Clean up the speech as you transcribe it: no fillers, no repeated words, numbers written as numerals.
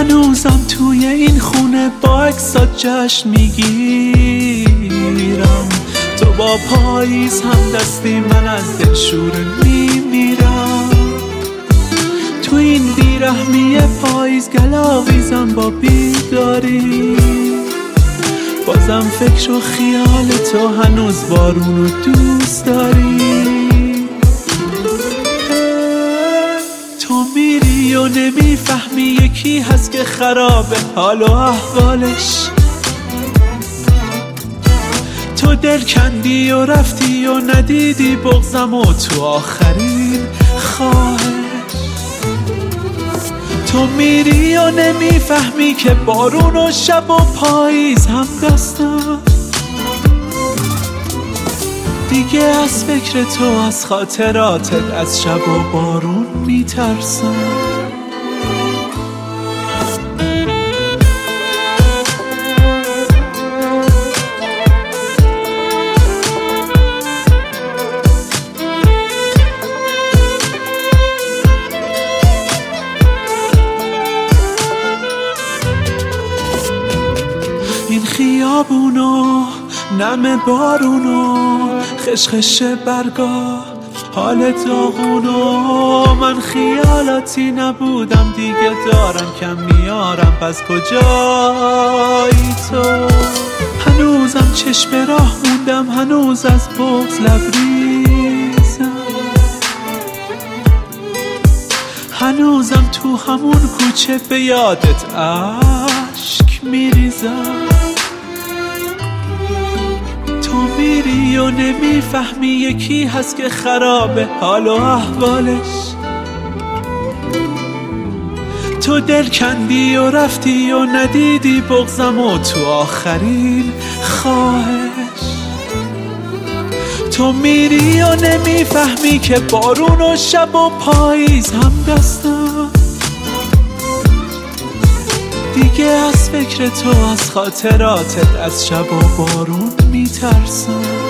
هنوزم توی این خونه با عکسات جشن میگیرم. تو با پاییز هم دستی، من از دلشور میمیرم. تو این بیرحمی پاییز گلاویزم با بیداری، بازم فکر و خیال تو هنوز بارونو دوست داری. تو میری و نمیفهمی یکی هست که خرابه حال و احوالش. تو دل کندی و رفتی و ندیدی بغضم و تو آخرین خواهش. تو میری و نمیفهمی که بارون و شب و پاییز هم دستم. دیگه از فکر تو، از خاطراتت، از شب و بارون میترسم. این خیابونو، نم بارونو، خشخش برگا، حال داغونو. من خیالاتی نبودم دیگه، دارم کم میارم، پس کجایی تو؟ هنوزم چشم راه موندم، هنوز از بغض لبریزم. هنوزم تو همون کوچه به یادت اشک میریزم. تو میری و نمیفهمی یکی هست که خرابه حال و احوالش. تو دل کندی و رفتی و ندیدی بغضم و تو آخرین خواهش. تو میری و نمیفهمی که بارون و شب و پاییز هم دستم. دیگه از فکر تو، از خاطراتت، از شب و بارون میترسم.